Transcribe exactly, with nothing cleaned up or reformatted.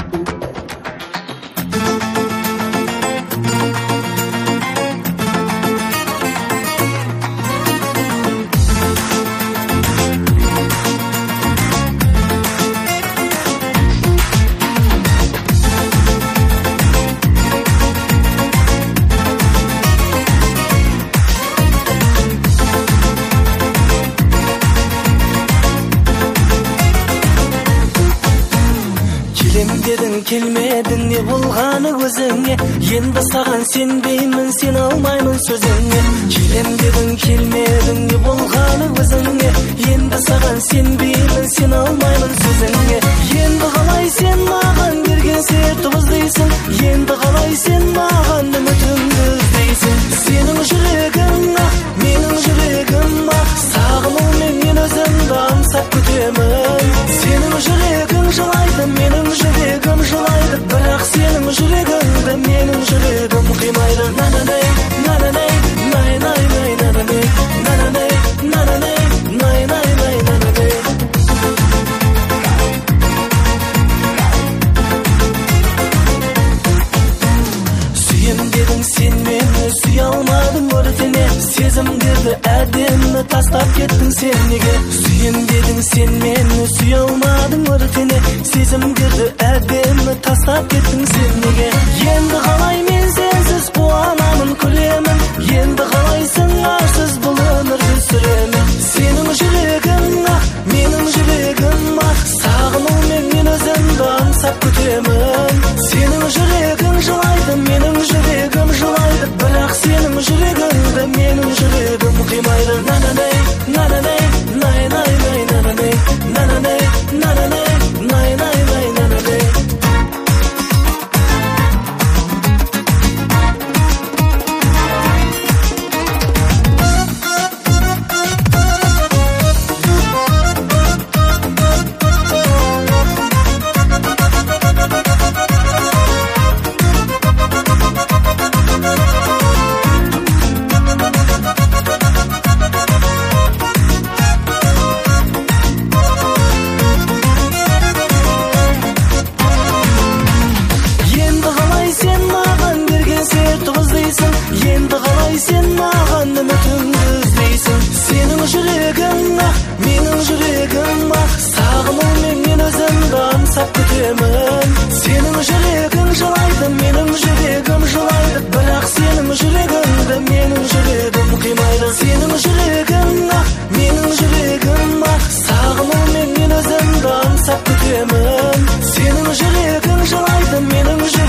Келмедің не болғаны өзіңе, енді саған сенбеймін, сен алмаймын сөзіңе. Келем дедің, келмедің не болғаны өзіңе, енді саған сенбеймін, сен алмаймын сөзіңе. Енді қалай сен маған берген сертті бұздайсың, енді қалай сен маған үмітіңді іздейсің. Сенің жүрегің ақ, менің жүрегім ақ, сағынумен мен өзімді аңсап күтемін. Сенің жүрегің жылайды, менің жүрегім жылайды, бірақ сенің жүрегіңді менің жүрегім қимайды. На-на-най, на-на-най, най-най-най, на-на-най, на-на-най, на-на-най, най-най-най, на-на-най. Сүйем дедің, сен мені сүйе алмадың өртіне, сезімдерді әдемі тастап кеттің сен неге. Сүйем дедің, сен мені сүйе алмадың өртіне, сезімдерді әдемі тастап кеттің сен неге. Енді қалай мен сенсіз қуанамын, күлемін, енді қалайсың арсыз бұл өмірді сүремін. Сенің жүрегің ақ, менің жүрегім ақ, сағынумен мен өзімді аңсап күтемін. Сенің жүрегің жылайды, менің жүрегім жылайды, бірақ сенің жүрегіңді менің жүрегім қимайды. На-на-най, на-на-най, най-най-най, на-на-най, на-на-най, на-на-най, най-най-най, на-на-най. Енді қалай сен маған үмітіңді іздейсің. Сенің жүрегің ақ, менің жүрегім ақ, сағынумен мен өзімді аңсап күтемін. Сенің жүрегің жылайды, менің жүрегім жылайды, бірақ сенің жүрегіңді менің жүрегім қимайды. Сенің жүрегің ақ, менің жүрегім ақ, сағынумен мен өзімді аңсап күтемін. Сенің жүрегің жылайды, менің жүрегім